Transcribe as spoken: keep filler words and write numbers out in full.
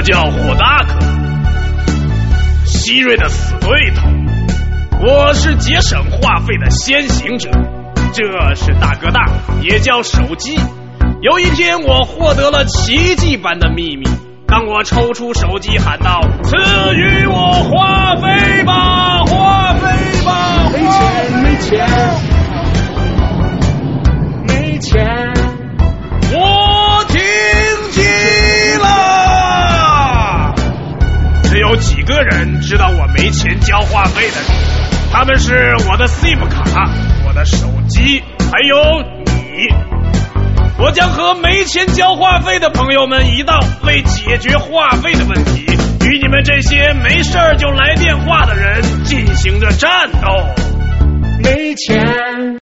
叫霍达克，希瑞的死对头。我是节省话费的先行者。这是大哥大，也叫手机。有一天我获得了奇迹般的秘密，当我抽出手机喊道：赐予我话费吧，话费吧！ 没钱没钱没钱， 我听见了。只有几个人知道我没钱交话费的事，他们是我的 SIM 卡，我的手机，还有你。我将和没钱交话费的朋友们一道，为解决话费的问题，与你们这些没事儿就来电话的人进行着战斗。 没钱。